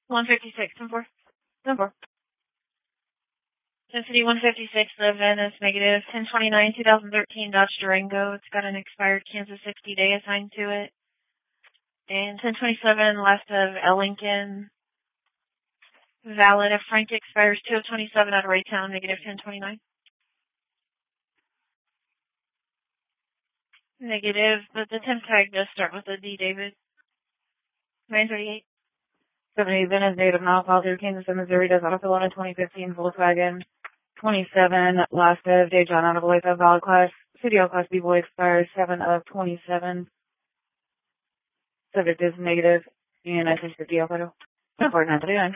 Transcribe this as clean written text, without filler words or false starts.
156, 10-4. 10-4. City 156, the VIN is negative 1029 2013 Dodge Durango. It's got an expired Kansas 60-day assigned to it. And 1027, last of L. Lincoln. Valid if Frank expires 2 of 27 out of Raytown, negative 1029. Negative, but the temp tag does start with a D, David. 938. 70 VIN is native now, filed through Kansas and Missouri, does autofill on a 2015 Volkswagen. 27, last of J. John out of Olathe, valid class, CDL class B boy expires 7 of 27. Subject is negative, and I think the DL photo. 4939.